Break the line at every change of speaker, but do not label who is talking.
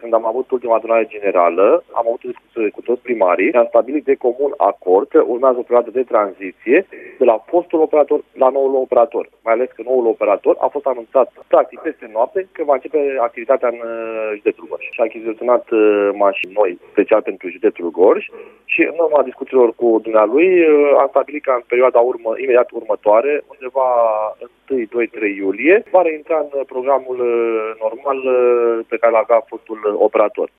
când am avut ultima adunare generală, am avut o discuție cu toți primarii și am stabilit de comun acord că urmează o perioadă de tranziție de la fostul operator la noul operator. Mai ales că noul operator a fost anunțat practic peste noapte că va începe activitatea în județul Gorj. Și a achiziționat mașini noi, special pentru județul Gorj, și în urma discuțiilor cu dumnealui am stabilit că în perioada imediat următoare, undeva în 1-2-3 iulie, va reintra în programul normal pe care l-avea fostul operator.